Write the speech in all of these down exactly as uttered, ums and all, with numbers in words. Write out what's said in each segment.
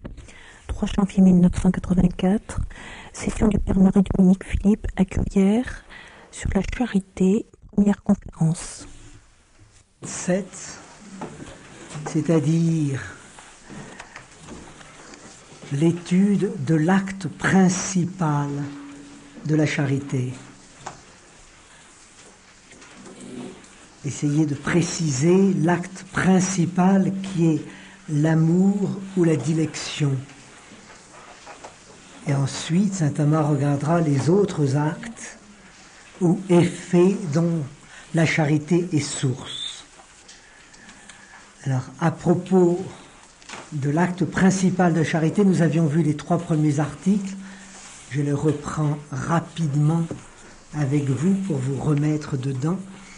trois janvier mille neuf cent quatre-vingt-quatre, session du Père Marie-Dominique Philippe à Cuillère sur la charité, première conférence. sept, c'est-à-dire l'étude de l'acte principal de la charité. Essayer de préciser l'acte principal qui est l'amour ou la dilection. Et ensuite, saint Thomas regardera les autres actes ou effets dont la charité est source. Alors, à propos de l'acte principal de charité, nous avions vu les trois premiers articles. Je les reprends rapidement avec vous pour vous remettre dedans.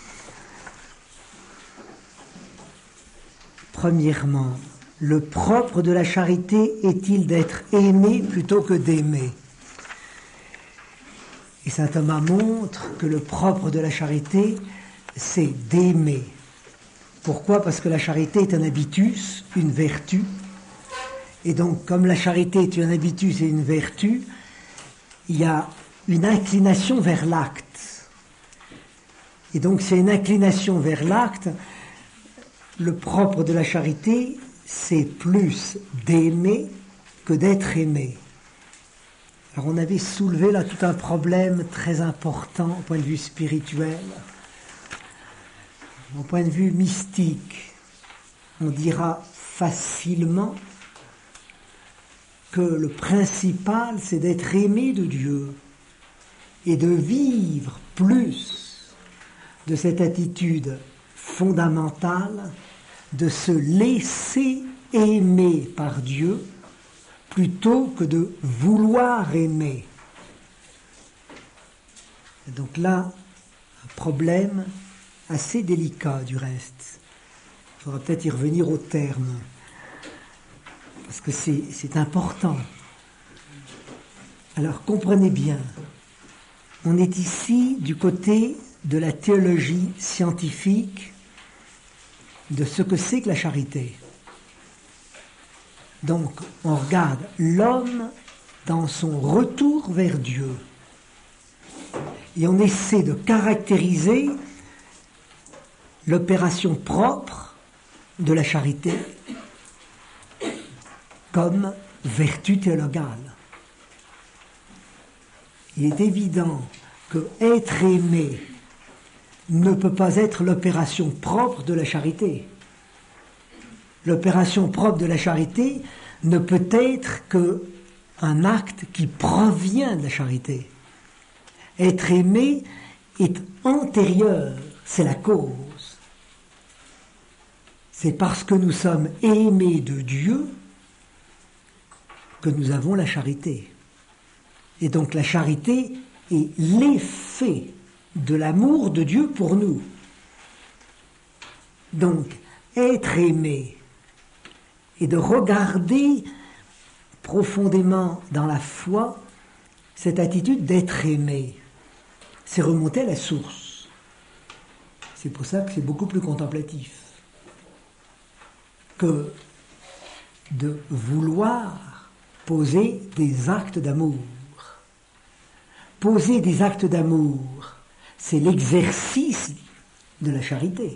Premièrement, le propre de la charité est-il d'être aimé plutôt que d'aimer? Et saint Thomas montre que le propre de la charité, c'est d'aimer. Pourquoi? Parce que la charité est un habitus, une vertu. Et donc, comme la charité est un habitus et une vertu, il y a une inclination vers l'acte. Et donc, c'est une inclination vers l'acte. Le propre de la charité, c'est plus d'aimer que d'être aimé. Alors on avait soulevé là tout un problème très important au point de vue spirituel. Au point de vue mystique, on dira facilement que le principal, c'est d'être aimé de Dieu et de vivre plus de cette attitude fondamentale de se laisser aimer par Dieu plutôt que de vouloir aimer. Et donc là, un problème assez délicat du reste. Il faudra peut-être y revenir au terme, parce que c'est, c'est important. Alors comprenez bien, on est ici du côté de la théologie scientifique de ce que c'est que la charité. Donc, on regarde l'homme dans son retour vers Dieu. Et on essaie de caractériser l'opération propre de la charité comme vertu théologale. Il est évident que être aimé ne peut pas être l'opération propre de la charité. L'opération propre de la charité ne peut être qu'un acte qui provient de la charité. Être aimé est antérieur, c'est la cause. C'est parce que nous sommes aimés de Dieu que nous avons la charité. Et donc la charité est l'effet de l'amour de Dieu pour nous. Donc, être aimé et de regarder profondément dans la foi cette attitude d'être aimé, c'est remonter à la source. C'est pour ça que c'est beaucoup plus contemplatif que de vouloir poser des actes d'amour. Poser des actes d'amour, c'est l'exercice de la charité.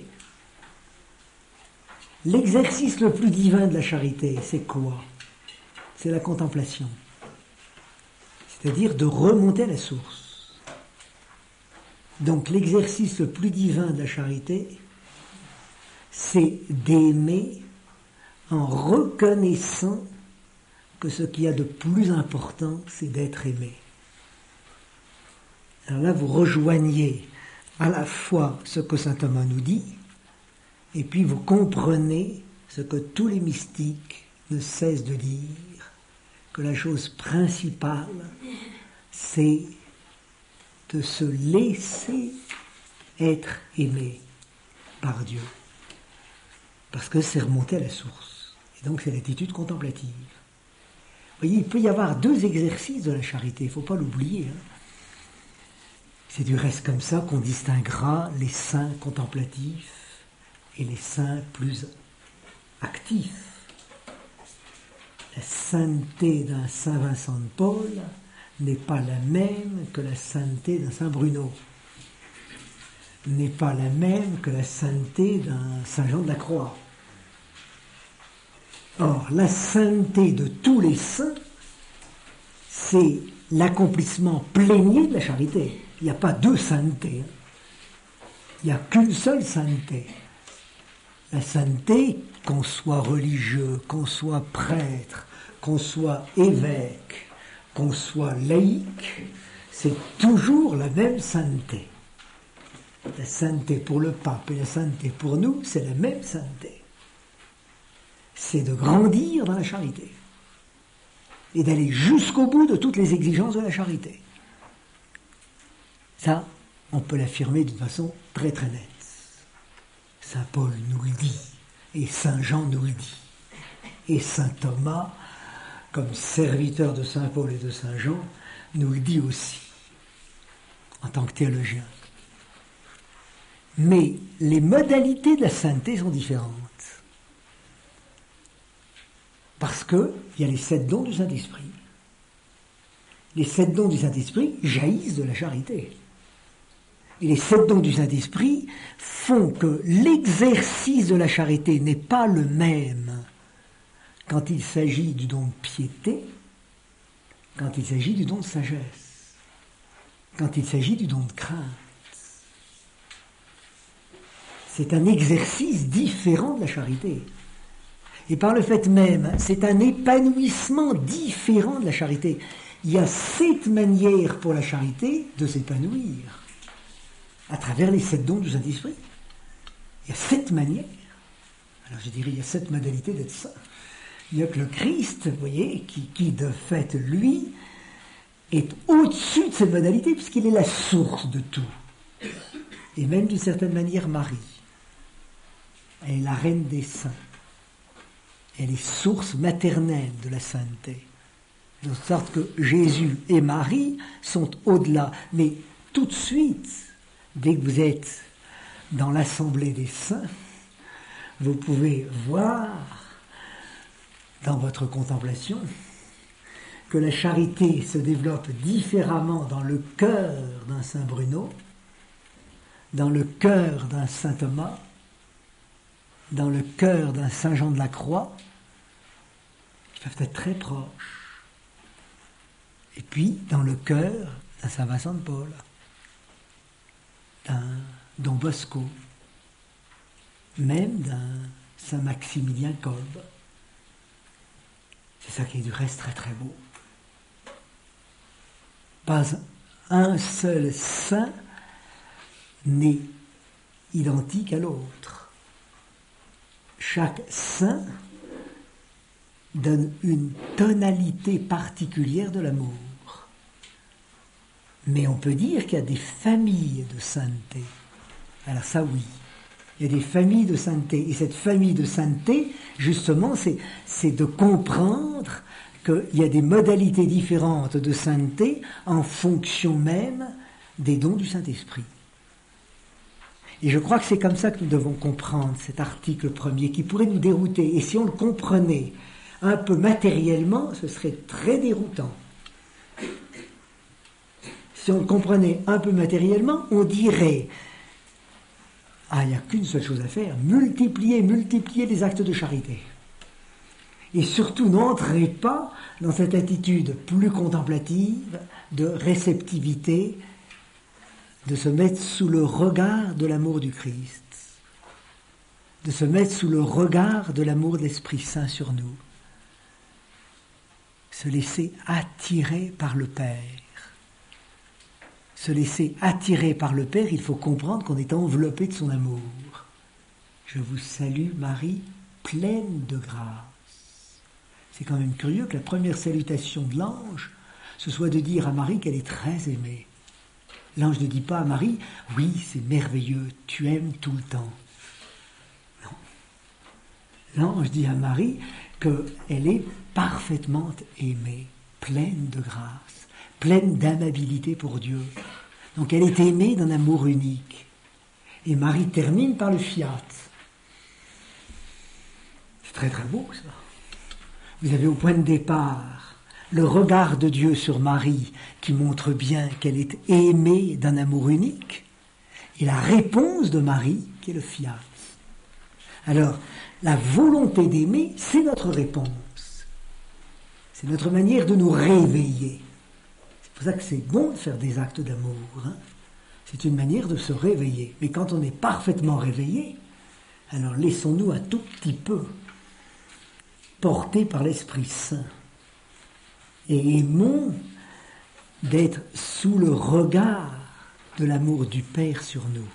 L'exercice le plus divin de la charité, c'est quoi? C'est la contemplation. C'est-à-dire de remonter à la source. Donc l'exercice le plus divin de la charité, c'est d'aimer en reconnaissant que ce qu'il y a de plus important, c'est d'être aimé. Alors là, vous rejoignez à la fois ce que saint Thomas nous dit, et puis vous comprenez ce que tous les mystiques ne cessent de dire, que la chose principale, c'est de se laisser être aimé par Dieu. Parce que c'est remonter à la source. Et donc c'est l'attitude contemplative. Vous voyez, il peut y avoir deux exercices de la charité, il ne faut pas l'oublier. Hein. C'est du reste comme ça qu'on distinguera les saints contemplatifs et les saints plus actifs. la sainteté d'un Saint Vincent de Paul n'est pas la même que la sainteté d'un Saint Bruno, n'est pas la même que la sainteté d'un Saint Jean de la Croix. Or, la sainteté de tous les saints, c'est l'accomplissement plénier de la charité. Il n'y a pas deux saintetés. Il n'y a qu'une seule sainteté. La sainteté, qu'on soit religieux, qu'on soit prêtre, qu'on soit évêque, qu'on soit laïque, c'est toujours la même sainteté. La sainteté pour le pape et la sainteté pour nous, c'est la même sainteté. C'est de grandir dans la charité et d'aller jusqu'au bout de toutes les exigences de la charité. Ça, on peut l'affirmer d'une façon très très nette. Saint Paul nous le dit, et Saint Jean nous le dit, et Saint Thomas, comme serviteur de Saint Paul et de Saint Jean, nous le dit aussi, en tant que théologien. Mais les modalités de la sainteté sont différentes. Parce qu'il y a les sept dons du Saint-Esprit. Les sept dons du Saint-Esprit jaillissent de la charité. Et les sept dons du Saint-Esprit font que l'exercice de la charité n'est pas le même quand il s'agit du don de piété, quand il s'agit du don de sagesse, quand il s'agit du don de crainte. C'est un exercice différent de la charité. Et par le fait même, c'est un épanouissement différent de la charité. Il y a sept manières pour la charité de s'épanouir à travers les sept dons du Saint-Esprit. Il y a sept manières. Alors je dirais, il y a sept modalités d'être saint. Il y a que le Christ, vous voyez, qui, qui de fait, lui, est au-dessus de ces modalités, puisqu'il est la source de tout. Et même d'une certaine manière, Marie. Elle est la reine des saints. Elle est source maternelle de la sainteté. De sorte que Jésus et Marie sont au-delà. Mais tout de suite, dès que vous êtes dans l'assemblée des saints, vous pouvez voir dans votre contemplation que la charité se développe différemment dans le cœur d'un Saint Bruno, dans le cœur d'un Saint Thomas, dans le cœur d'un Saint Jean de la Croix, qui peuvent être très proches, et puis dans le cœur d'un Saint Vincent de Paul, d'un Don Bosco, même d'un Saint Maximilien Kolbe. C'est ça qui est du reste très très beau. Pas un seul saint n'est identique à l'autre. Chaque saint donne une tonalité particulière de l'amour. Mais on peut dire qu'il y a des familles de sainteté. Alors ça, oui. Il y a des familles de sainteté. Et cette famille de sainteté, justement, c'est, c'est de comprendre qu'il y a des modalités différentes de sainteté en fonction même des dons du Saint-Esprit. Et je crois que c'est comme ça que nous devons comprendre cet article premier qui pourrait nous dérouter. Et si on le comprenait un peu matériellement, ce serait très déroutant. Si on le comprenait un peu matériellement, on dirait « Ah, il n'y a qu'une seule chose à faire, multiplier, multiplier les actes de charité. » Et surtout, n'entrez pas dans cette attitude plus contemplative, de réceptivité, de se mettre sous le regard de l'amour du Christ, de se mettre sous le regard de l'amour de l'Esprit Saint sur nous, se laisser attirer par le Père. Se laisser attirer par le Père, il faut comprendre qu'on est enveloppé de son amour. Je vous salue Marie, pleine de grâce. C'est quand même curieux que la première salutation de l'ange, ce soit de dire à Marie qu'elle est très aimée. L'ange ne dit pas à Marie, oui, c'est merveilleux, tu aimes tout le temps. Non. L'ange dit à Marie qu'elle est parfaitement aimée, pleine de grâce, pleine d'amabilité pour Dieu. Donc elle est aimée d'un amour unique. Et Marie termine par le fiat. C'est très très beau ça. Vous avez au point de départ le regard de Dieu sur Marie qui montre bien qu'elle est aimée d'un amour unique, et la réponse de Marie qui est le fiat. Alors, la volonté d'aimer, c'est notre réponse. C'est notre manière de nous réveiller. C'est pour ça que c'est bon de faire des actes d'amour. Hein. C'est une manière de se réveiller. Mais quand on est parfaitement réveillé, alors laissons-nous un tout petit peu porter par l'Esprit Saint. Et aimons d'être sous le regard de l'amour du Père sur nous.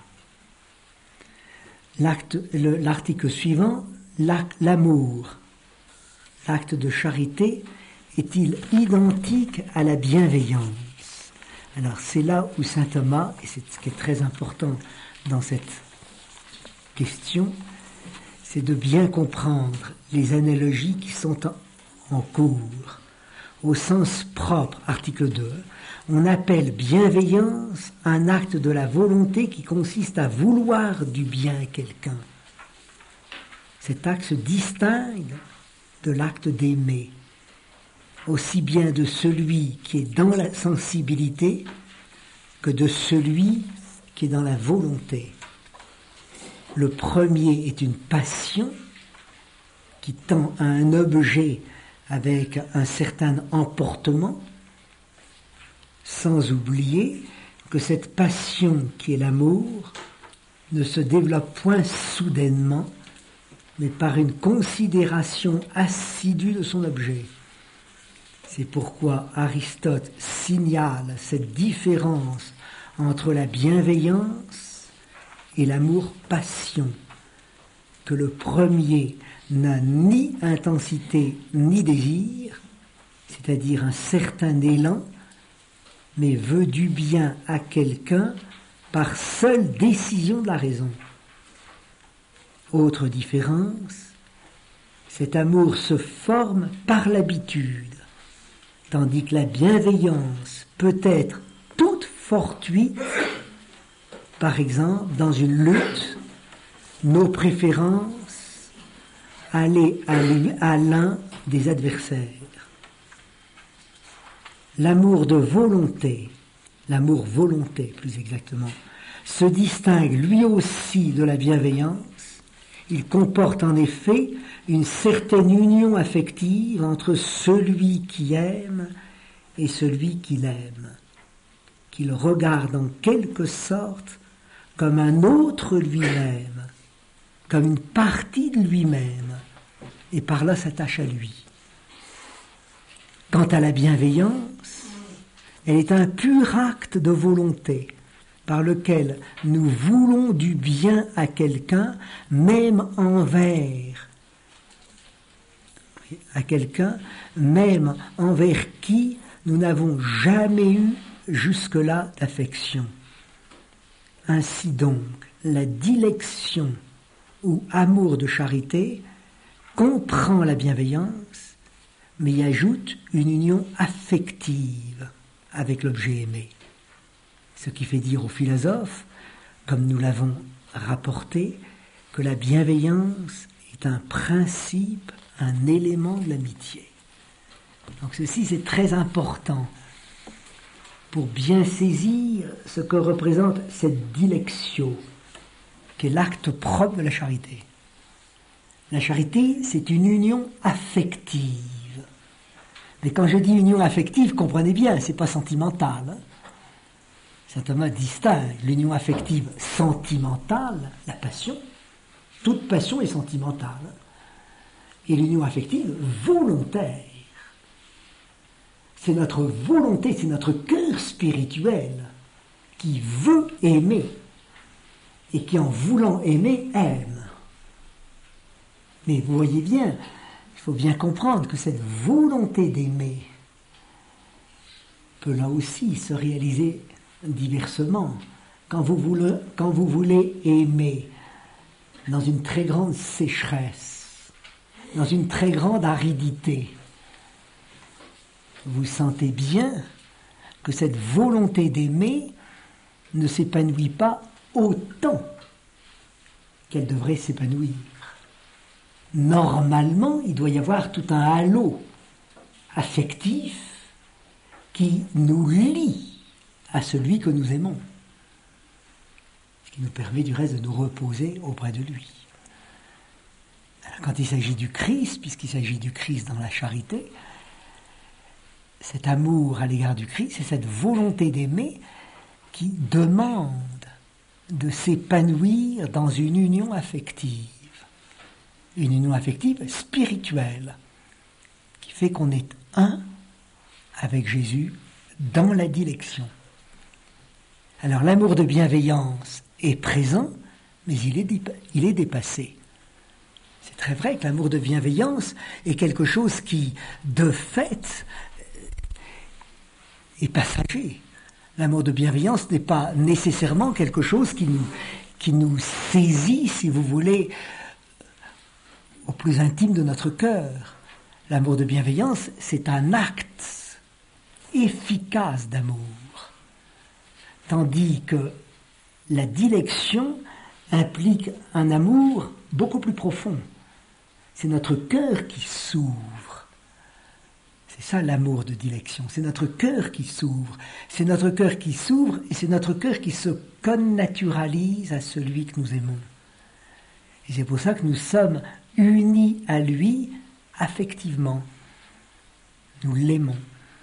L'acte, le, l'article suivant, l'acte, l'amour, l'acte de charité, est-il identique à la bienveillance? Alors c'est là où saint Thomas, et c'est ce qui est très important dans cette question, c'est de bien comprendre les analogies qui sont en, en cours. Au sens propre, article deux, on appelle bienveillance un acte de la volonté qui consiste à vouloir du bien à quelqu'un. Cet acte se distingue de l'acte d'aimer, aussi bien de celui qui est dans la sensibilité que de celui qui est dans la volonté. Le premier est une passion qui tend à un objet avec un certain emportement, sans oublier que cette passion qui est l'amour ne se développe point soudainement, mais par une considération assidue de son objet. C'est pourquoi Aristote signale cette différence entre la bienveillance et l'amour-passion, que le premier n'a ni intensité ni désir, c'est-à-dire un certain élan, mais veut du bien à quelqu'un par seule décision de la raison. Autre différence, cet amour se forme par l'habitude, tandis que la bienveillance peut être toute fortuite, par exemple dans une lutte, nos préférences aller à l'un des adversaires. L'amour de volonté, l'amour volonté plus exactement, se distingue lui aussi de la bienveillance. Il comporte en effet une certaine union affective entre celui qui aime et celui qui l'aime, qu'il regarde en quelque sorte comme un autre lui-même, comme une partie de lui-même, et par là s'attache à lui. Quant à la bienveillance, elle est un pur acte de volonté, par lequel nous voulons du bien à quelqu'un, même envers à quelqu'un, même envers qui nous n'avons jamais eu jusque-là d'affection. Ainsi donc, la dilection ou amour de charité comprend la bienveillance, mais y ajoute une union affective avec l'objet aimé. Ce qui fait dire aux philosophes, comme nous l'avons rapporté, que la bienveillance est un principe, un élément de l'amitié. Donc ceci, c'est très important pour bien saisir ce que représente cette dilectio, qui est l'acte propre de la charité. La charité, c'est une union affective. Mais quand je dis union affective, comprenez bien, c'est pas sentimental. Hein. Saint Thomas distingue l'union affective sentimentale, la passion. Toute passion est sentimentale. Et l'union affective volontaire. C'est notre volonté, c'est notre cœur spirituel qui veut aimer et qui, en voulant aimer, aime. Mais vous voyez bien, il faut bien comprendre que cette volonté d'aimer peut là aussi se réaliser diversement. Quand vous voulez, quand vous voulez aimer dans une très grande sécheresse, dans une très grande aridité, vous sentez bien que cette volonté d'aimer ne s'épanouit pas autant qu'elle devrait s'épanouir. normalement, il doit y avoir tout un halo affectif qui nous lie à celui que nous aimons. Ce qui nous permet du reste de nous reposer auprès de lui. Alors, quand il s'agit du Christ, puisqu'il s'agit du Christ dans la charité, cet amour à l'égard du Christ, c'est cette volonté d'aimer qui demande de s'épanouir dans une union affective. Une union affective spirituelle, qui fait qu'on est un avec Jésus dans la dilection. Alors l'amour de bienveillance est présent, mais il est, il est dépassé. C'est très vrai que l'amour de bienveillance est quelque chose qui, de fait, est passager. L'amour de bienveillance n'est pas nécessairement quelque chose qui nous, qui nous saisit, si vous voulez, au plus intime de notre cœur. L'amour de bienveillance, c'est un acte efficace d'amour. Tandis que la dilection implique un amour beaucoup plus profond. C'est notre cœur qui s'ouvre. C'est ça l'amour de dilection. C'est notre cœur qui s'ouvre. C'est notre cœur qui s'ouvre et c'est notre cœur qui se connaturalise à celui que nous aimons. Et c'est pour ça que nous sommes unis à lui affectivement. Nous l'aimons.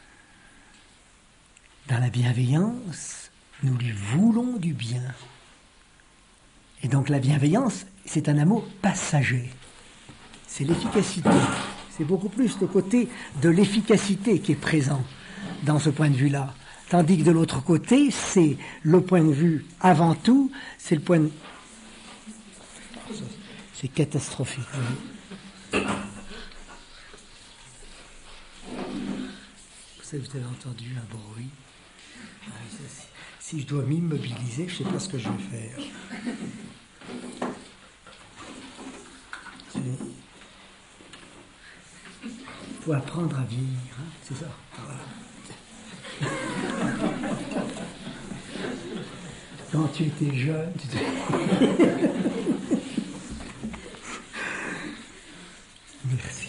Dans la bienveillance, nous lui voulons du bien. Et donc la bienveillance, c'est un amour passager. C'est l'efficacité. C'est beaucoup plus le côté de l'efficacité qui est présent dans ce point de vue-là. Tandis que de l'autre côté, c'est le point de vue avant tout, c'est le point de... C'est catastrophique. Vous savez, vous avez entendu un bruit. Si je dois m'immobiliser, je ne sais pas ce que je vais faire. Il faut apprendre à vivre, hein, c'est ça. Voilà. Quand tu étais jeune, tu te... Merci.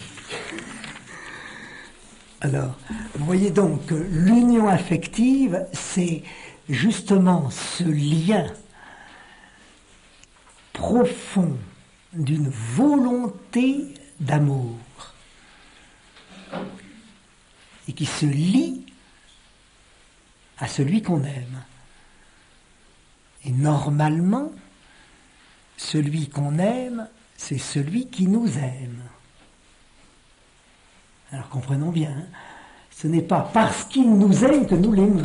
Alors, vous voyez donc que l'union affective, c'est justement ce lien profond d'une volonté d'amour et qui se lie à celui qu'on aime. Et normalement, celui qu'on aime, c'est celui qui nous aime. Alors comprenons bien, hein, ce n'est pas parce qu'il nous aime que nous l'aimons.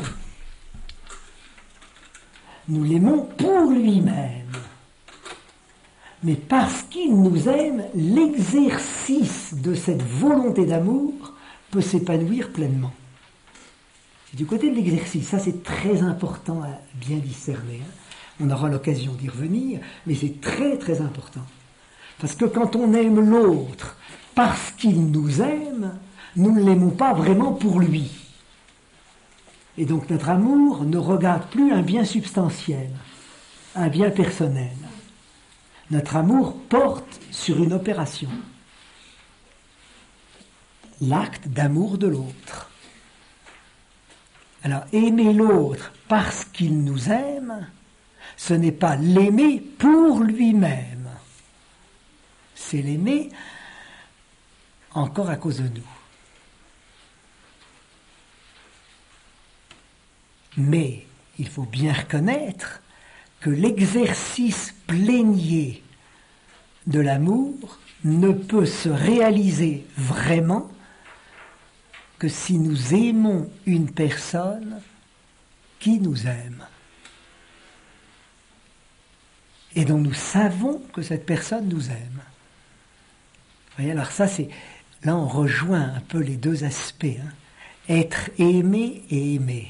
Nous l'aimons pour lui-même. Mais parce qu'il nous aime, l'exercice de cette volonté d'amour peut s'épanouir pleinement. C'est du côté de l'exercice, ça c'est très important à bien discerner. Hein. On aura l'occasion d'y revenir, mais c'est très très important. Parce que quand on aime l'autre parce qu'il nous aime, nous ne l'aimons pas vraiment pour lui. Et donc notre amour ne regarde plus un bien substantiel, un bien personnel. Notre amour porte sur une opération. L'acte d'amour de l'autre. Alors, aimer l'autre parce qu'il nous aime, ce n'est pas l'aimer pour lui-même. C'est l'aimer encore à cause de nous. Mais il faut bien reconnaître que l'exercice plénier de l'amour ne peut se réaliser vraiment que si nous aimons une personne qui nous aime et dont nous savons que cette personne nous aime. Vous voyez, alors ça c'est, là on rejoint un peu les deux aspects, hein. Être aimé et aimer.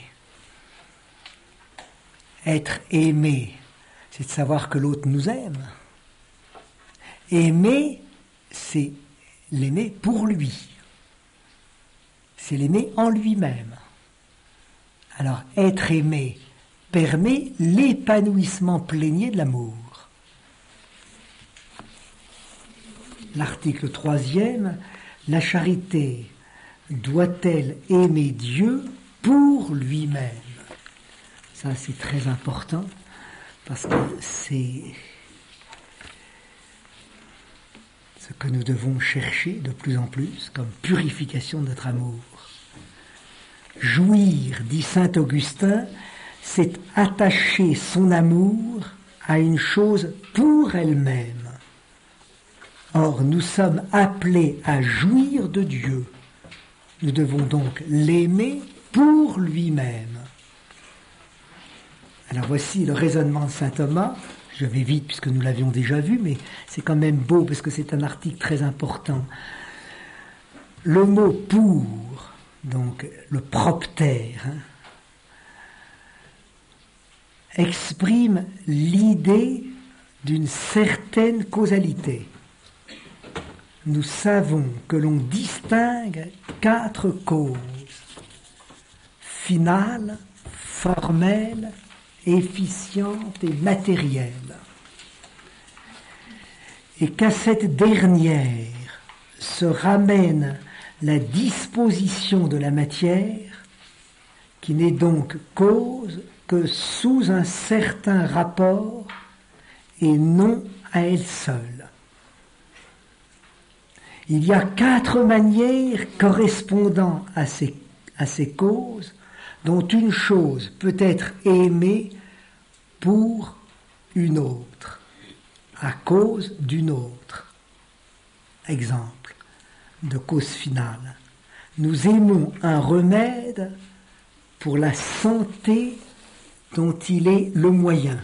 Être aimé, c'est de savoir que l'autre nous aime. Aimer, c'est l'aimer pour lui. C'est l'aimer en lui-même. Alors, être aimé permet l'épanouissement plénier de l'amour. l'article troisième, la charité doit-elle aimer Dieu pour lui-même? Ça, c'est très important, parce que c'est ce que nous devons chercher de plus en plus comme purification de notre amour. Jouir, dit saint Augustin, c'est attacher son amour à une chose pour elle-même. Or, nous sommes appelés à jouir de Dieu. Nous devons donc l'aimer pour lui-même. Alors voici le raisonnement de saint Thomas. Je vais vite puisque nous l'avions déjà vu, mais c'est quand même beau parce que c'est un article très important. Le mot pour, donc le proptère, hein, exprime l'idée d'une certaine causalité. Nous savons que l'on distingue quatre causes: finale, formelle, efficiente et matérielle. Et qu'à cette dernière se ramène la disposition de la matière, qui n'est donc cause que sous un certain rapport et non à elle seule. Il y a quatre manières correspondant à ces, à ces causes, dont une chose peut être aimée pour une autre, à cause d'une autre. Exemple de cause finale. Nous aimons un remède pour la santé dont il est le moyen.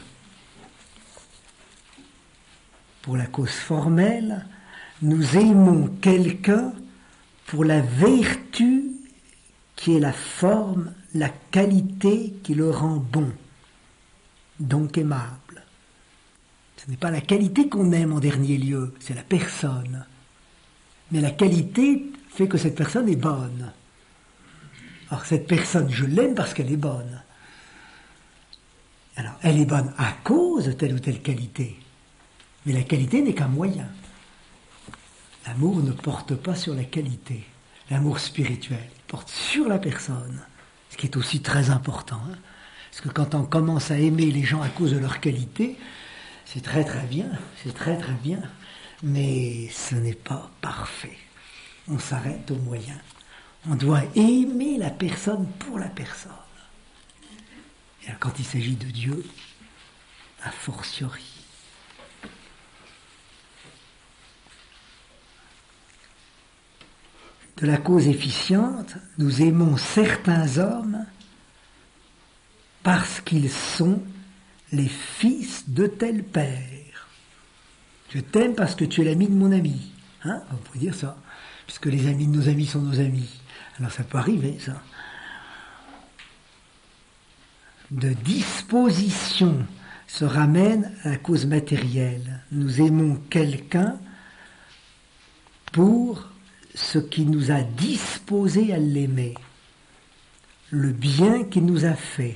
Pour la cause formelle, nous aimons quelqu'un pour la vertu qui est la forme, la qualité qui le rend bon, donc aimable. Ce n'est pas la qualité qu'on aime en dernier lieu, c'est la personne. Mais la qualité fait que cette personne est bonne. Alors cette personne, je l'aime parce qu'elle est bonne. Alors, elle est bonne à cause de telle ou telle qualité. Mais la qualité n'est qu'un moyen. L'amour ne porte pas sur la qualité. L'amour spirituel porte sur la personne. Ce qui est aussi très important. Hein, parce que quand on commence à aimer les gens à cause de leur qualité, c'est très très bien, c'est très très bien. Mais ce n'est pas parfait. On s'arrête au moyen. On doit aimer la personne pour la personne. Et alors, quand il s'agit de Dieu, a fortiori. De la cause efficiente, nous aimons certains hommes parce qu'ils sont les fils de tel père. Je t'aime parce que tu es l'ami de mon ami. Hein, on peut dire ça, puisque les amis de nos amis sont nos amis. Alors ça peut arriver, ça. De disposition se ramène à la cause matérielle. Nous aimons quelqu'un pour ce qui nous a disposé à l'aimer, le bien qu'il nous a fait,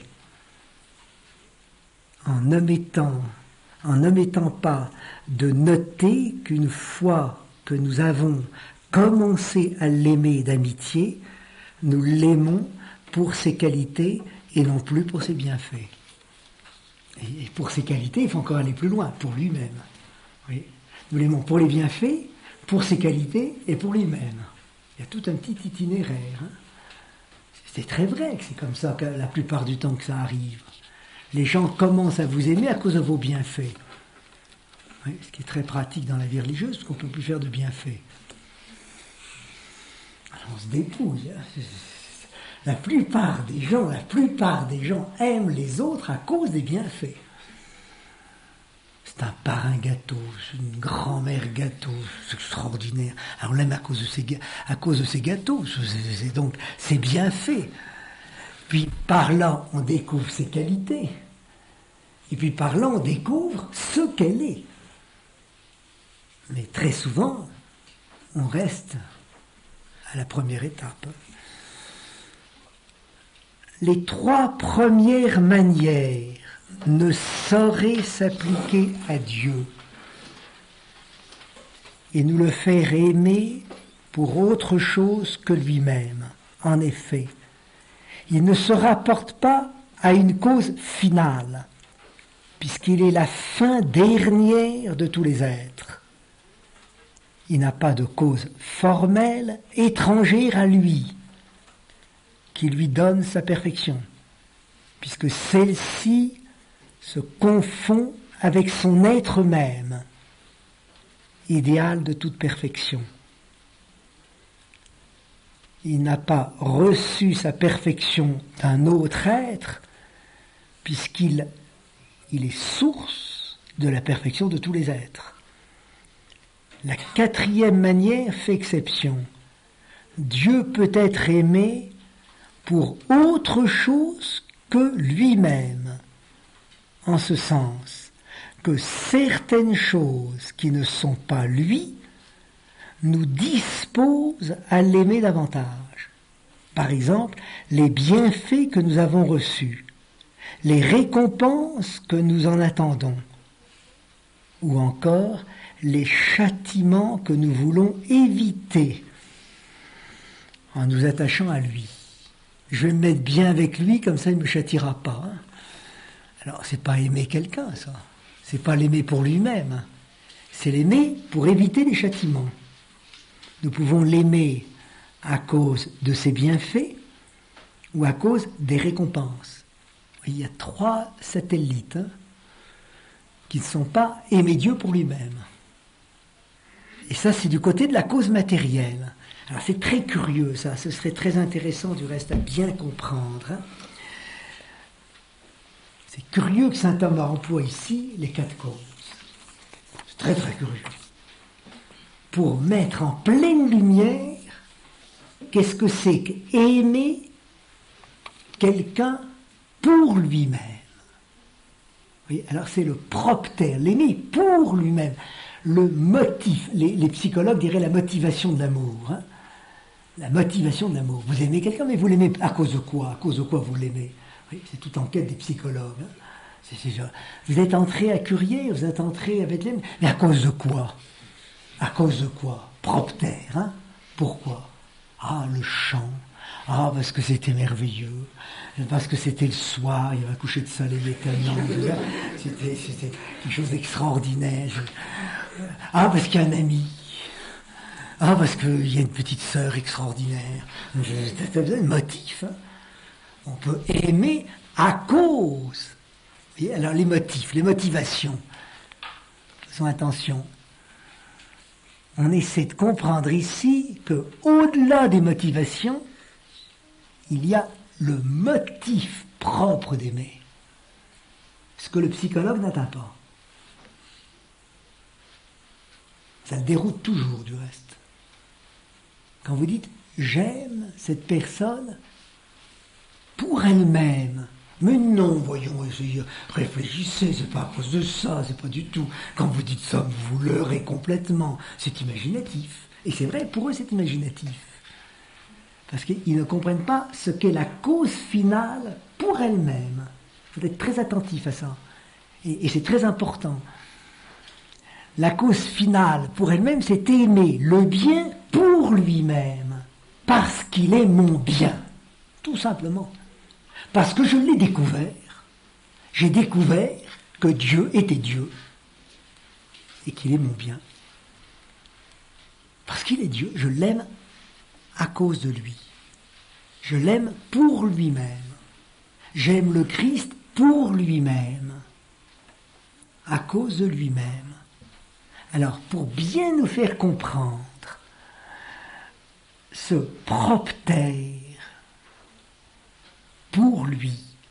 en omettant, en omettant pas de noter qu'une fois que nous avons commencé à l'aimer d'amitié, nous l'aimons pour ses qualités et non plus pour ses bienfaits. Et pour ses qualités, il faut encore aller plus loin, pour lui-même. Oui. Nous l'aimons pour les bienfaits, pour ses qualités et pour lui-même. Il y a tout un petit itinéraire. Hein. C'est très vrai que c'est comme ça que la plupart du temps que ça arrive. Les gens commencent à vous aimer à cause de vos bienfaits. Oui, ce qui est très pratique dans la vie religieuse, parce qu'on ne peut plus faire de bienfaits. Alors on se dépouille. Hein. La plupart des gens, la plupart des gens aiment les autres à cause des bienfaits. C'est un parrain gâteau, c'est une grand-mère gâteau, c'est extraordinaire. Alors on l'aime à cause de ses, à cause de ses gâteaux, c'est, c'est donc c'est bien fait. Puis par là, on découvre ses qualités. Et puis par là, on découvre ce qu'elle est. Mais très souvent, on reste à la première étape. Les trois premières manières ne sauraient s'appliquer à Dieu. et nous le faire aimer pour autre chose que lui-même. En effet, il ne se rapporte pas à une cause finale, puisqu'il est la fin dernière de tous les êtres. Il n'a pas de cause formelle étrangère à lui, qui lui donne sa perfection, puisque celle-ci se confond avec son être même, idéal de toute perfection. Il n'a pas reçu sa perfection d'un autre être, puisqu'il il est source de la perfection de tous les êtres. La quatrième manière fait exception. Dieu peut être aimé pour autre chose que lui-même, en ce sens que certaines choses qui ne sont pas lui nous disposent à l'aimer davantage. Par exemple, les bienfaits que nous avons reçus, les récompenses que nous en attendons, ou encore les châtiments que nous voulons éviter en nous attachant à lui. Je vais me mettre bien avec lui, comme ça il ne me châtiera pas. Hein. Alors, c'est pas aimer quelqu'un, ça. C'est pas l'aimer pour lui-même. C'est l'aimer pour éviter les châtiments. Nous pouvons l'aimer à cause de ses bienfaits ou à cause des récompenses. Il y a trois satellites hein, qui ne sont pas aimer Dieu pour lui-même. Et ça, c'est du côté de la cause matérielle. Alors, c'est très curieux, ça. Ce serait très intéressant, du reste, à bien comprendre. Hein. C'est curieux que saint Thomas emploie ici les quatre causes. C'est très, très curieux. Pour mettre en pleine lumière qu'est-ce que c'est qu'aimer quelqu'un pour lui-même. Oui, alors c'est le propter, l'aimer pour lui-même. Le motif, les, les psychologues diraient la motivation de l'amour. Hein. La motivation de l'amour. Vous aimez quelqu'un, mais vous l'aimez à cause de quoi? À cause de quoi vous l'aimez? Oui, c'est toute enquête des psychologues. Hein. C'est, c'est genre, vous êtes entré à Curier, vous êtes entré à Bethléem, mais à cause de quoi? À cause de quoi? Propter, hein? Pourquoi? Ah, le chant. Ah, parce que c'était merveilleux. Parce que c'était le soir, il y avait un coucher de soleil étonnant. C'était, c'était quelque chose d'extraordinaire. Ah, parce qu'il y a un ami. Ah, parce qu'il y a une petite sœur extraordinaire. T'as besoin de motifs. Hein? On peut aimer à cause. Et alors, les motifs, les motivations. Faisons attention. On essaie de comprendre ici que, au-delà des motivations, il y a le motif propre d'aimer. Ce que le psychologue n'atteint pas. Ça le déroute toujours, du reste. Quand vous dites « j'aime cette personne pour elle-même », mais non, voyons, essayez, réfléchissez, c'est pas à cause de ça, c'est pas du tout. Quand vous dites ça, vous leurrez complètement. C'est imaginatif. Et c'est vrai, pour eux, c'est imaginatif. Parce qu'ils ne comprennent pas ce qu'est la cause finale pour elle-même. Il faut être très attentif à ça. Et, et c'est très important. La cause finale pour elle-même, c'est aimer le bien pour lui-même. Parce qu'il est mon bien. Tout simplement. Parce que je l'ai découvert. J'ai découvert que Dieu était Dieu. Et qu'il est mon bien. Parce qu'il est Dieu, je l'aime à cause de lui. Je l'aime pour lui-même. J'aime le Christ pour lui-même. À cause de lui-même. Alors, pour bien nous faire comprendre ce propter pour lui,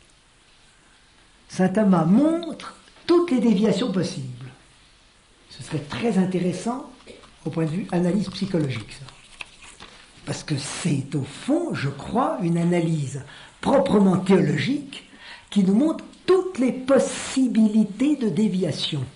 saint Thomas montre toutes les déviations possibles. Ce serait très intéressant au point de vue analyse psychologique, ça. Parce que c'est au fond, je crois, une analyse proprement théologique qui nous montre toutes les possibilités de déviation,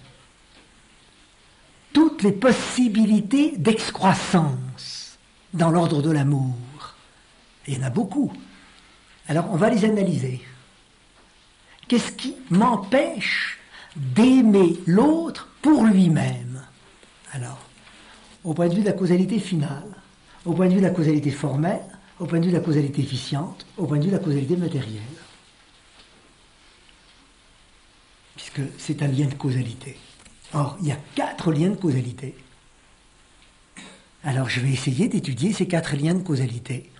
toutes les possibilités d'excroissance dans l'ordre de l'amour. Et il y en a beaucoup. Alors on va les analyser. Qu'est-ce qui m'empêche d'aimer l'autre pour lui-même? Alors, au point de vue de la causalité finale, au point de vue de la causalité formelle, au point de vue de la causalité efficiente, au point de vue de la causalité matérielle. Puisque c'est un lien de causalité. Or, il y a quatre liens de causalité. Alors, je vais essayer d'étudier ces quatre liens de causalité.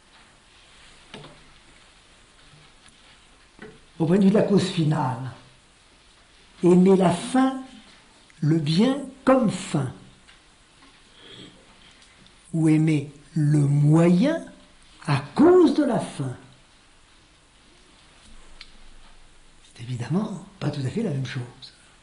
Au point de vue de la cause finale, aimer la fin, le bien comme fin, ou aimer le moyen à cause de la fin. C'est évidemment pas tout à fait la même chose.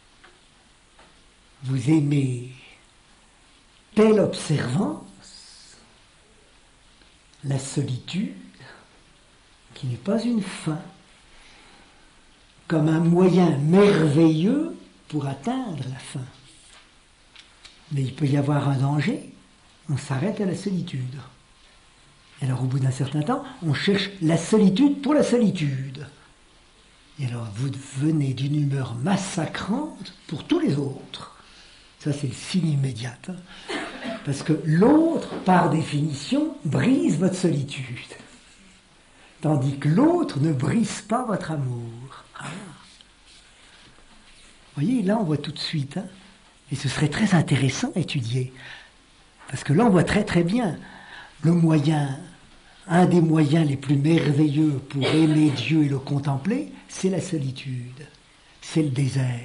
Vous aimez telle observance, la solitude, qui n'est pas une fin, comme un moyen merveilleux pour atteindre la fin. Mais il peut y avoir un danger, on s'arrête à la solitude. Et alors au bout d'un certain temps, on cherche la solitude pour la solitude. Et alors vous devenez d'une humeur massacrante pour tous les autres. Ça c'est le signe immédiat. Hein. Parce que l'autre, par définition, brise votre solitude. Tandis que l'autre ne brise pas votre amour. Ah. Vous voyez, là on voit tout de suite. Hein, et ce serait très intéressant à étudier. Parce que là on voit très très bien le moyen, un des moyens les plus merveilleux pour aimer Dieu et le contempler, c'est la solitude, c'est le désert.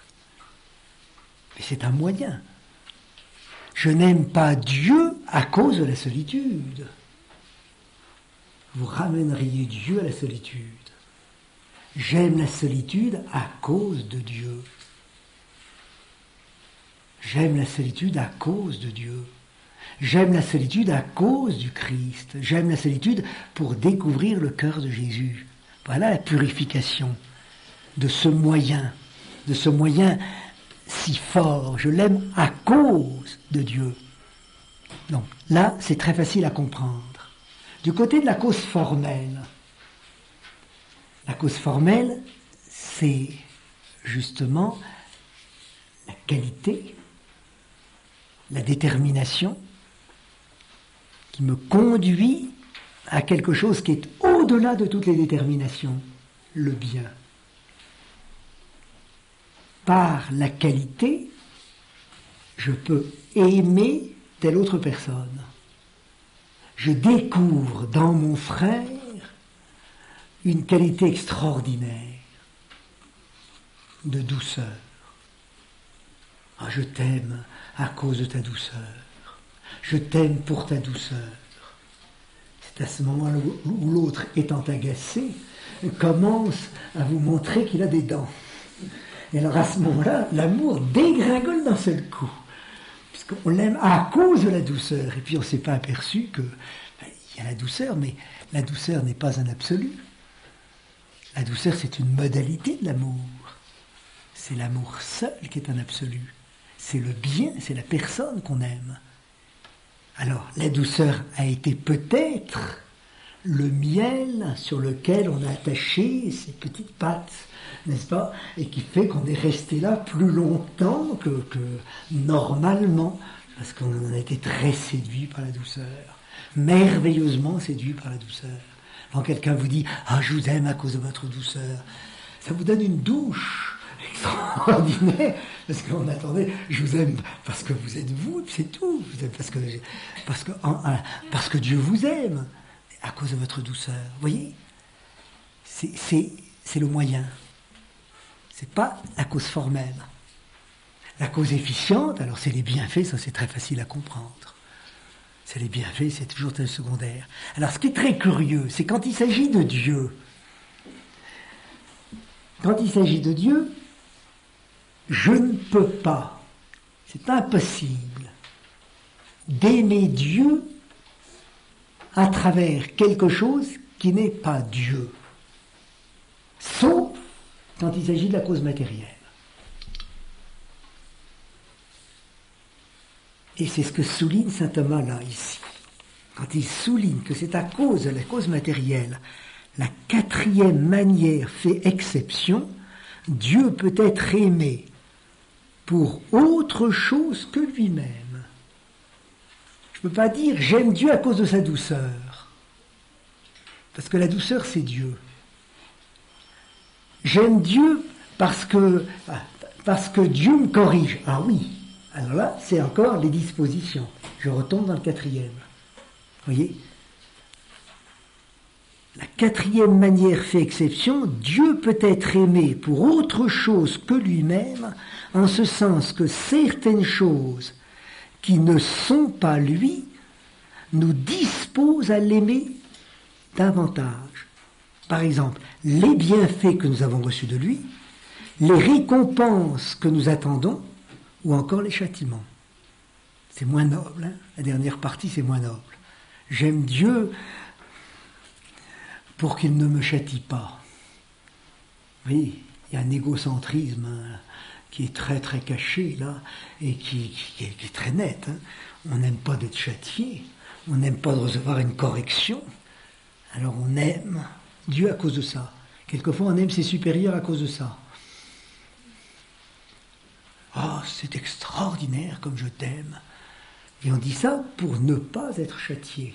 Mais c'est un moyen. Je n'aime pas Dieu à cause de la solitude. Vous ramèneriez Dieu à la solitude. J'aime la solitude à cause de Dieu. J'aime la solitude à cause de Dieu. J'aime la solitude à cause du Christ. J'aime la solitude pour découvrir le cœur de Jésus. Voilà la purification de ce moyen, de ce moyen si fort. Je l'aime à cause de Dieu. Donc là, c'est très facile à comprendre. Du côté de la cause formelle, la cause formelle, c'est justement la qualité, la détermination qui me conduit à quelque chose qui est au-delà de toutes les déterminations, le bien. Par la qualité, je peux aimer telle autre personne. Je découvre dans mon frère une qualité extraordinaire de douceur. Ah, je t'aime à cause de ta douceur. Je t'aime pour ta douceur. C'est à ce moment-là où l'autre, étant agacé, commence à vous montrer qu'il a des dents. Et alors à ce moment-là, l'amour dégringole d'un seul coup. Puisqu'on l'aime à cause de la douceur. Et puis on ne s'est pas aperçu que ben, il y a la douceur, mais la douceur n'est pas un absolu. La douceur, c'est une modalité de l'amour. C'est l'amour seul qui est un absolu. C'est le bien, c'est la personne qu'on aime. Alors, la douceur a été peut-être le miel sur lequel on a attaché ces petites pattes, n'est-ce pas? Et qui fait qu'on est resté là plus longtemps que, que normalement, parce qu'on a été très séduit par la douceur, merveilleusement séduit par la douceur. Quand quelqu'un vous dit « Ah, je vous aime à cause de votre douceur », ça vous donne une douche extraordinaire, parce qu'on attendait « Je vous aime parce que vous êtes vous, c'est tout, parce que, parce que, parce que Dieu vous aime, à cause de votre douceur ». Vous voyez, c'est, c'est, c'est le moyen. C'est pas la cause formelle. La cause efficiente, alors c'est les bienfaits, ça c'est très facile à comprendre. C'est les bienfaits, c'est toujours très secondaire. Alors ce qui est très curieux, c'est quand il s'agit de Dieu. Quand il s'agit de Dieu, je ne peux pas, c'est impossible, d'aimer Dieu à travers quelque chose qui n'est pas Dieu. Sauf quand il s'agit de la cause matérielle. Et c'est ce que souligne saint Thomas là, ici. Quand il souligne que c'est à cause de la cause matérielle, la quatrième manière fait exception, Dieu peut être aimé pour autre chose que lui-même. Je ne peux pas dire j'aime Dieu à cause de sa douceur. Parce que la douceur, c'est Dieu. J'aime Dieu parce que, parce que Dieu me corrige. Ah oui, alors là, c'est encore les dispositions. Je retombe dans le quatrième. Vous voyez ? La quatrième manière fait exception, Dieu peut être aimé pour autre chose que lui-même, en ce sens que certaines choses qui ne sont pas lui nous disposent à l'aimer davantage. Par exemple, les bienfaits que nous avons reçus de lui, les récompenses que nous attendons, ou encore les châtiments. C'est moins noble, hein ? La dernière partie, c'est moins noble. J'aime Dieu pour qu'il ne me châtie pas. Oui, il y a un égocentrisme hein, qui est très très caché là, et qui, qui, qui est très net. Hein. On n'aime pas d'être châtié, on n'aime pas de recevoir une correction, alors on aime Dieu à cause de ça. Quelquefois on aime ses supérieurs à cause de ça. Ah, oh, c'est extraordinaire comme je t'aime. Et on dit ça pour ne pas être châtié.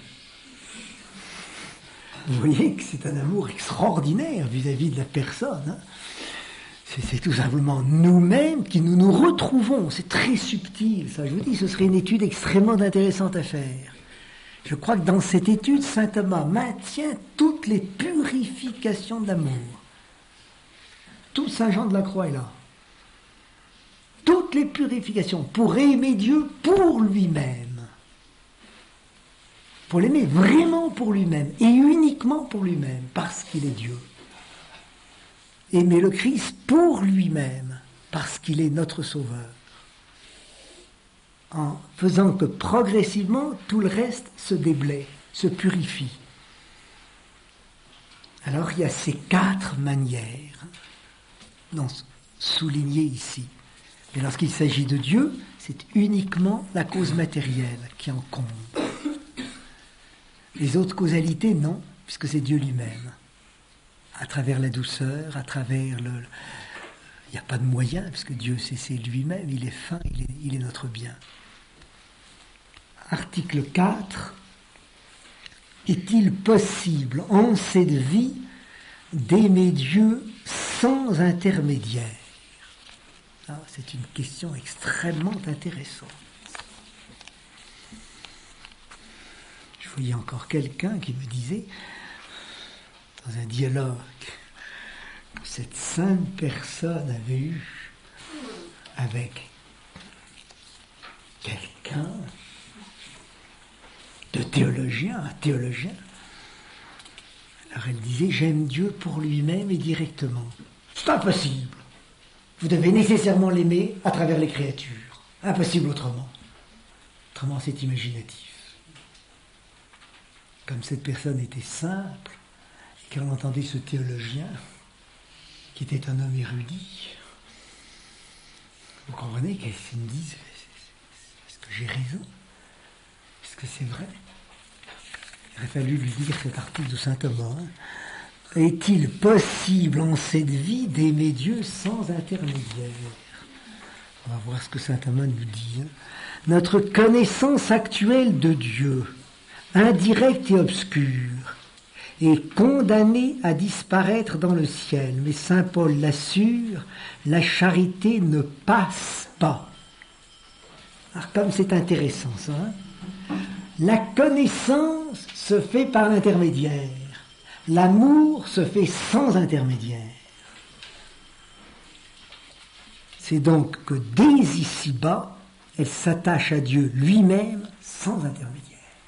Vous voyez que c'est un amour extraordinaire vis-à-vis de la personne. Hein. C'est, c'est tout simplement nous-mêmes qui nous nous retrouvons. C'est très subtil, ça. Je vous dis, ce serait une étude extrêmement intéressante à faire. Je crois que dans cette étude, saint Thomas maintient toutes les purifications de l'amour. Tout saint Jean de la Croix est là. Toutes les purifications pour aimer Dieu pour lui-même. Pour l'aimer vraiment pour lui-même et uniquement pour lui-même, parce qu'il est Dieu. Aimer le Christ pour lui-même, parce qu'il est notre Sauveur. En faisant que progressivement, tout le reste se déblaye, se purifie. Alors il y a ces quatre manières, non, soulignées ici. Mais lorsqu'il s'agit de Dieu, c'est uniquement la cause matérielle qui en compte. Les autres causalités, non, puisque c'est Dieu lui-même. À travers la douceur, à travers le... Il n'y a pas de moyen, puisque Dieu, c'est, c'est lui-même, il est fin, il est, il est notre bien. Article quatre. Est-il possible, en cette vie, d'aimer Dieu sans intermédiaire ? Ah, c'est une question extrêmement intéressante. Je voyais encore quelqu'un qui me disait, dans un dialogue, que cette sainte personne avait eu avec quelqu'un de théologien, un théologien. Alors elle disait, j'aime Dieu pour lui-même et directement. C'est impossible. Vous devez nécessairement l'aimer à travers les créatures. Impossible autrement. Autrement, c'est imaginatif. Comme cette personne était simple, et qu'elle entendait ce théologien, qui était un homme érudit, vous comprenez qu'elle se me dise, est-ce que j'ai raison ? Est-ce que c'est vrai ? Il aurait fallu lui lire cet article de saint Thomas. Hein. Est-il possible en cette vie d'aimer Dieu sans intermédiaire ? On va voir ce que saint Thomas nous dit. Hein. Notre connaissance actuelle de Dieu, indirecte et obscure, est condamnée à disparaître dans le ciel. Mais saint Paul l'assure, la charité ne passe pas. Alors comme c'est intéressant ça, hein, la connaissance se fait par l'intermédiaire. L'amour se fait sans intermédiaire. C'est donc que dès ici-bas, elle s'attache à Dieu lui-même sans intermédiaire.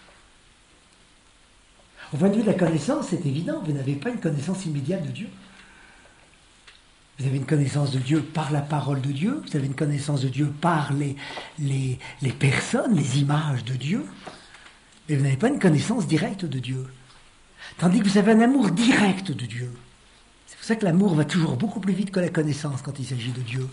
Au point de vue de la connaissance, c'est évident, vous n'avez pas une connaissance immédiate de Dieu. Vous avez une connaissance de Dieu par la parole de Dieu, vous avez une connaissance de Dieu par les, les, les personnes, les images de Dieu, mais vous n'avez pas une connaissance directe de Dieu. Tandis que vous avez un amour direct de Dieu. C'est pour ça que l'amour va toujours beaucoup plus vite que la connaissance quand il s'agit de Dieu.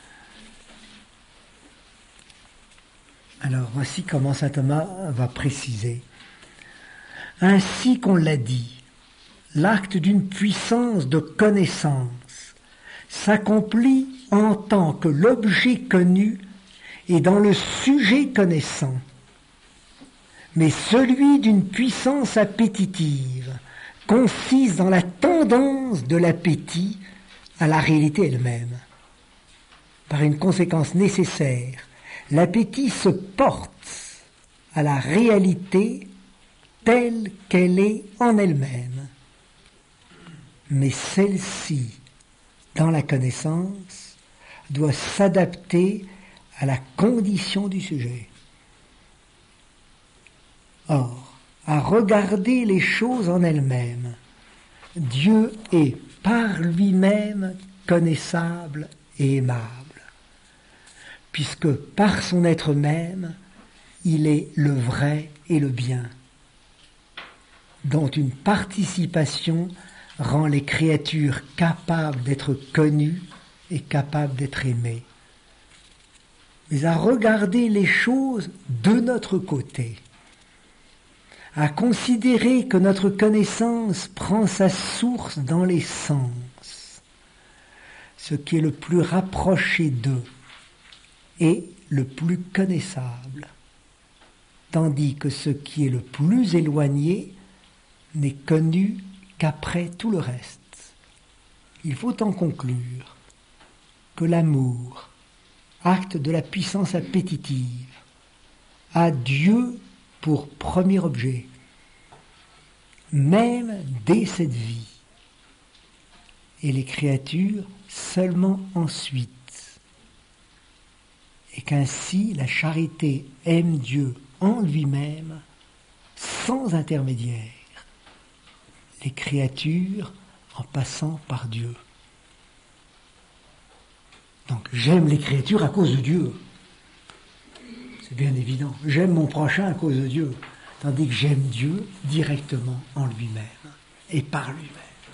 Alors voici comment saint Thomas va préciser. Ainsi qu'on l'a dit, l'acte d'une puissance de connaissance s'accomplit en tant que l'objet connu est dans le sujet connaissant. mais celui d'une puissance appétitive, consiste dans la tendance de l'appétit à la réalité elle-même. Par une conséquence nécessaire, l'appétit se porte à la réalité telle qu'elle est en elle-même. Mais celle-ci, dans la connaissance, doit s'adapter à la condition du sujet. Or, à regarder les choses en elles-mêmes, Dieu est par lui-même connaissable et aimable, puisque par son être même, il est le vrai et le bien, dont une participation rend les créatures capables d'être connues et capables d'être aimées. Mais à regarder les choses de notre côté, à considérer que notre connaissance prend sa source dans les sens, ce qui est le plus rapproché d'eux est le plus connaissable, tandis que ce qui est le plus éloigné n'est connu qu'après tout le reste. Il faut en conclure que l'amour, acte de la puissance appétitive, a Dieu pour premier objet, même dès cette vie, et les créatures seulement ensuite, et qu'ainsi la charité aime Dieu en lui-même, sans intermédiaire, les créatures en passant par Dieu. Donc j'aime les créatures à cause de Dieu. C'est bien évident. J'aime mon prochain à cause de Dieu, tandis que j'aime Dieu directement en lui-même et par lui-même.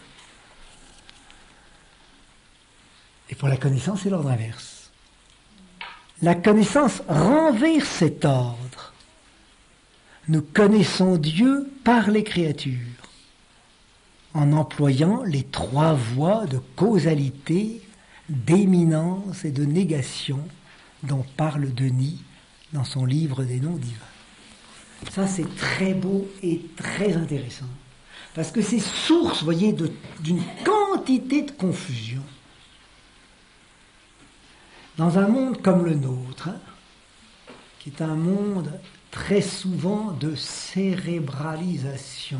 Et pour la connaissance, c'est l'ordre inverse. La connaissance renverse cet ordre. Nous connaissons Dieu par les créatures, en employant les trois voies de causalité, d'éminence et de négation dont parle Denis dans son livre des noms divins. Ça, c'est très beau et très intéressant, parce que c'est source, vous voyez, de, d'une quantité de confusion. Dans un monde comme le nôtre, hein, qui est un monde très souvent de cérébralisation,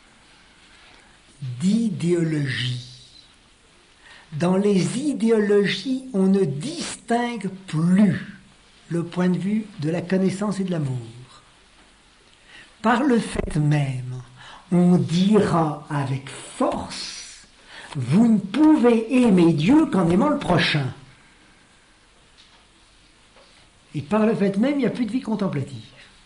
d'idéologie. Dans les idéologies, on ne distingue plus le point de vue de la connaissance et de l'amour. Par le fait même, on dira avec force, vous ne pouvez aimer Dieu qu'en aimant le prochain. Et par le fait même, il n'y a plus de vie contemplative.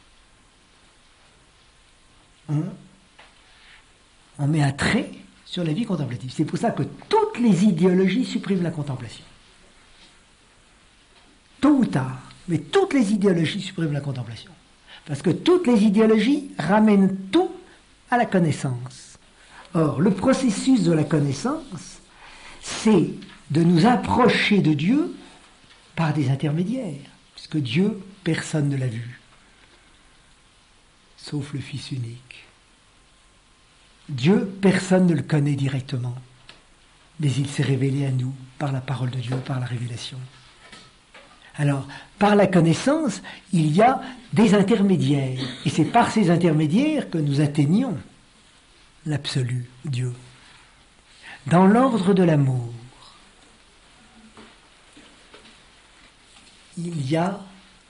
On, on met un trait sur la vie contemplative. C'est pour ça que toutes les idéologies suppriment la contemplation. Tôt ou tard, mais toutes les idéologies suppriment la contemplation. Parce que toutes les idéologies ramènent tout à la connaissance. Or, le processus de la connaissance, c'est de nous approcher de Dieu par des intermédiaires. Puisque Dieu, personne ne l'a vu, sauf le Fils unique. Dieu, personne ne le connaît directement, mais il s'est révélé à nous par la parole de Dieu, par la révélation. Alors, par la connaissance, il y a des intermédiaires, et c'est par ces intermédiaires que nous atteignons l'absolu, Dieu. Dans l'ordre de l'amour, il y a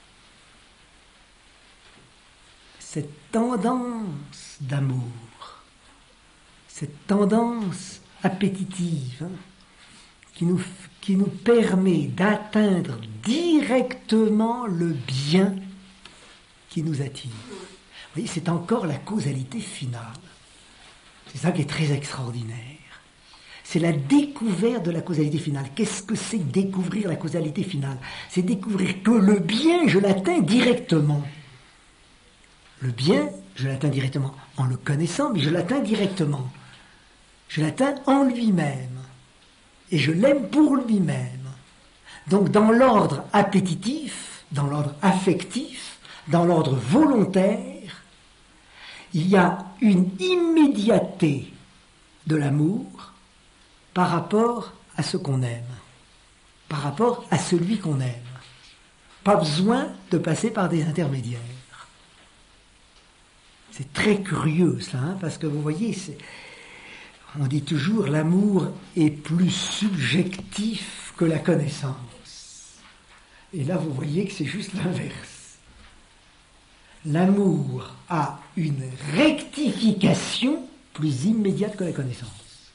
cette tendance d'amour, cette tendance appétitive hein, qui nous, qui nous permet d'atteindre directement le bien qui nous attire. Vous voyez, c'est encore la causalité finale. C'est ça qui est très extraordinaire. C'est la découverte de la causalité finale. Qu'est-ce que c'est que découvrir la causalité finale? C'est découvrir que le bien, je l'atteins directement. Le bien, je l'atteins directement en le connaissant, mais je l'atteins directement. Je l'atteins en lui-même. Et je l'aime pour lui-même. Donc dans l'ordre appétitif, dans l'ordre affectif, dans l'ordre volontaire, il y a une immédiateté de l'amour par rapport à ce qu'on aime, par rapport à celui qu'on aime. Pas besoin de passer par des intermédiaires. C'est très curieux cela, hein, parce que vous voyez, c'est, on dit toujours l'amour est plus subjectif que la connaissance. Et là vous voyez que c'est juste l'inverse. L'amour a une rectification plus immédiate que la connaissance.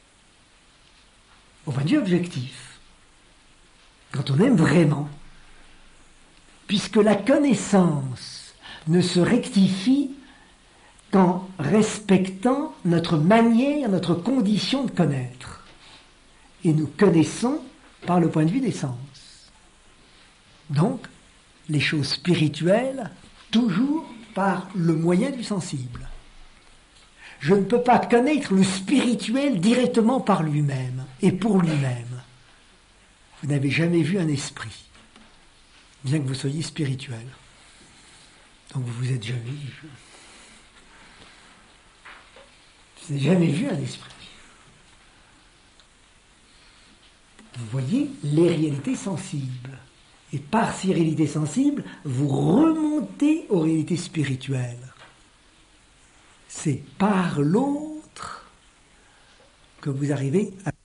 Au point de vue objectif, quand on aime vraiment, puisque la connaissance ne se rectifie qu'en respectant notre manière, notre condition de connaître. Et nous connaissons par le point de vue des sens. Donc, les choses spirituelles, toujours par le moyen du sensible. Je ne peux pas connaître le spirituel directement par lui-même et pour lui-même. Vous n'avez jamais vu un esprit, bien que vous soyez spirituel. Donc vous vous êtes jamais vu. Vous n'avez jamais vu un esprit. Vous voyez les réalités sensibles. Et par ces réalités sensibles, vous remontez aux réalités spirituelles. C'est par l'autre que vous arrivez à